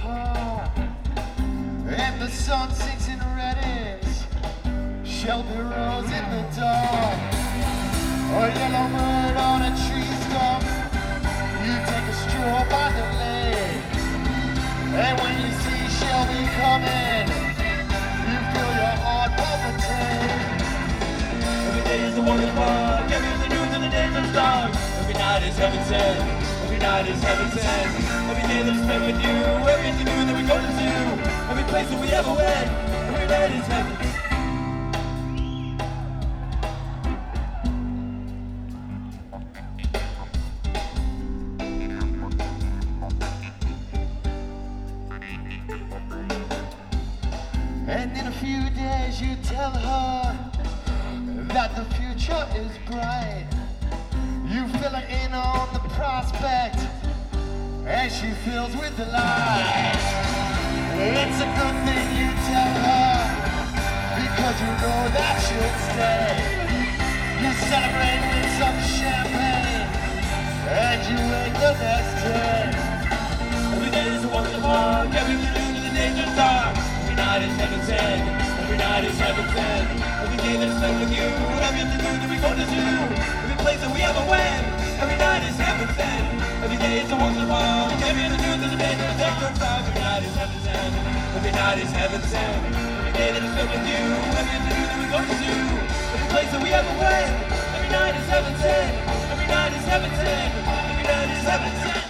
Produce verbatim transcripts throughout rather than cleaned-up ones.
apart, and the sun sinks in reddish. Shelby rose in the dark, a yellow bird on a tree stump. You take a stroll by the lake, and when you see Shelby coming, you feel your heart palpitate. Every day is a wonder park, every the news and the days of dark. Every night is heaven sent, every night is heaven sent. Every day that I spent with you, everything new that we go to do, every place that we ever went, every night is heaven. And in a few days you tell her that the future is bright. You fill her in on the prospect, and she fills with delight. It's a good thing you tell her, because you know that she'll stay. You celebrate with some champagne, and you wake the next day. Every day is a walk in the park, every the news and the days of dark. Every night is heaven sent, every night is heaven sent. Every day that I spent with you, everything new that we go to do, every place that we ever went, every night is heaven sent. Every day is a walk in the park, every the news and the days of dark. Every night is heaven sent, every night is heaven sent. Every day that I spent with you, everything new that we go to do, every place that we ever went, every night is heaven sent. Every night is heaven sent, every night is heaven sent.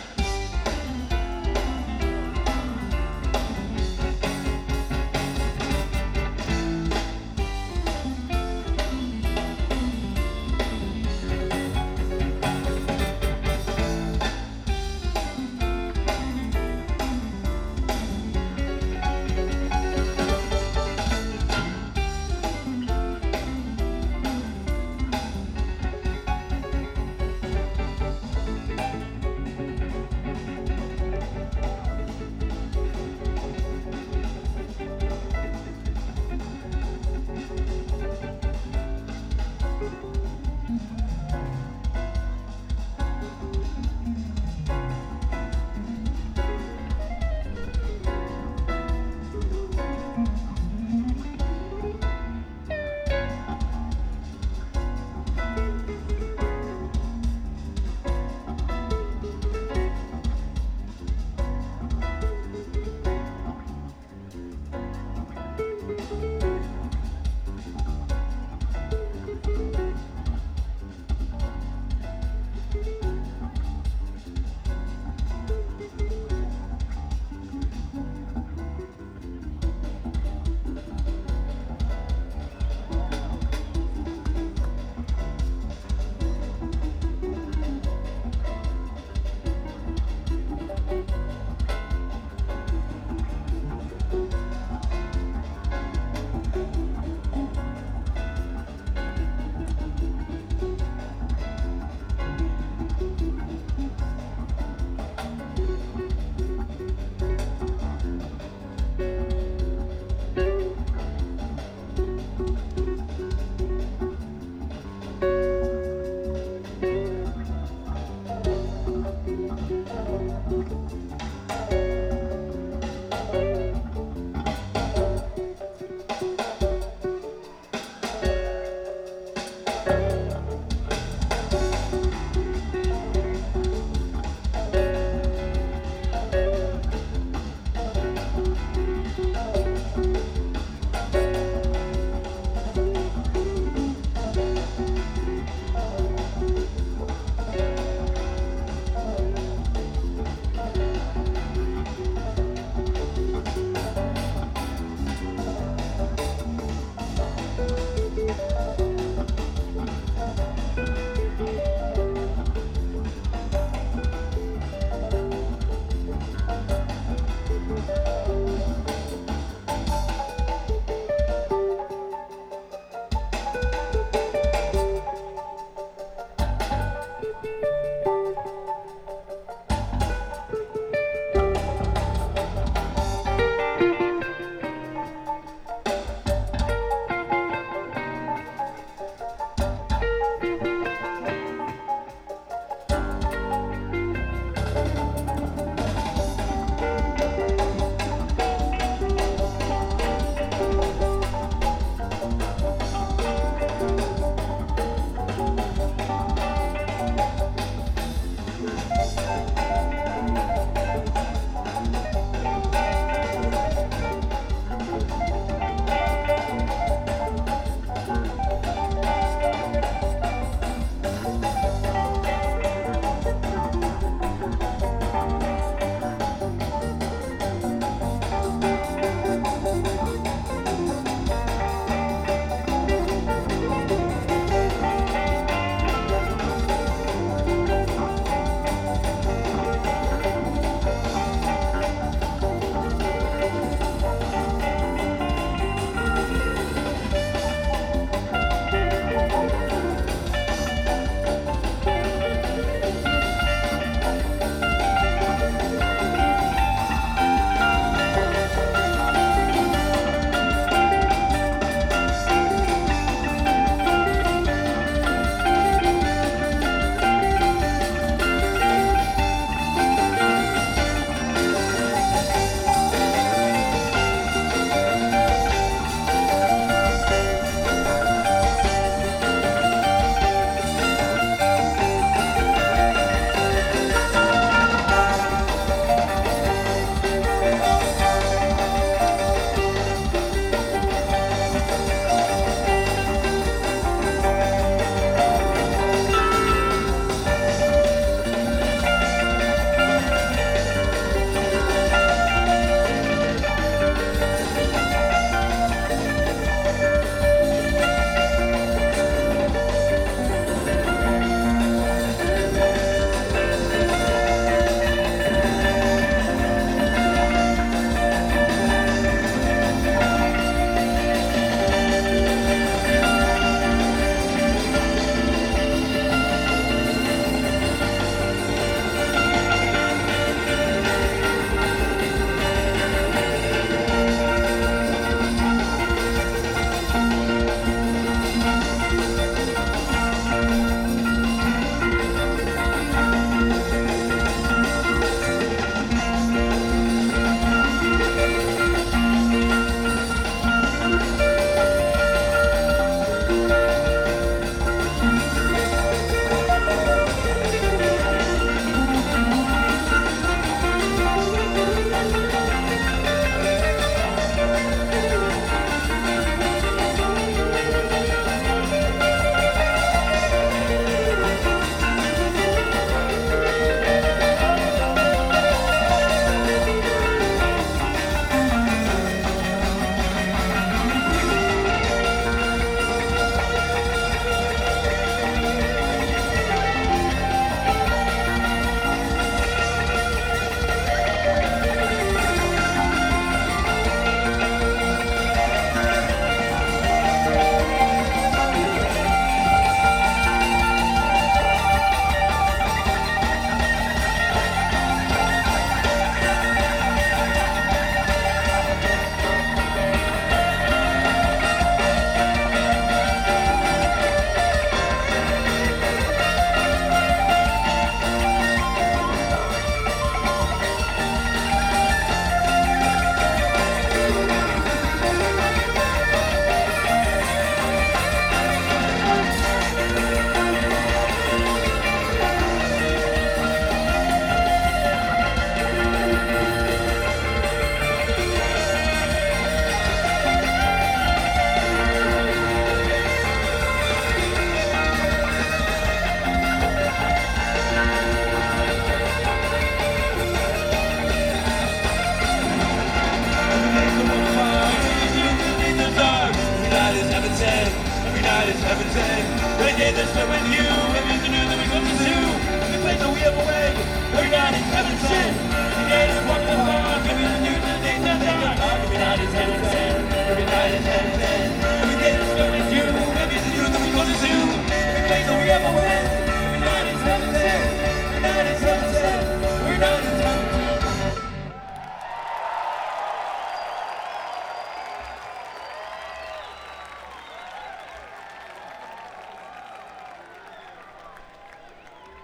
heaven sent. Every day that's spent with you.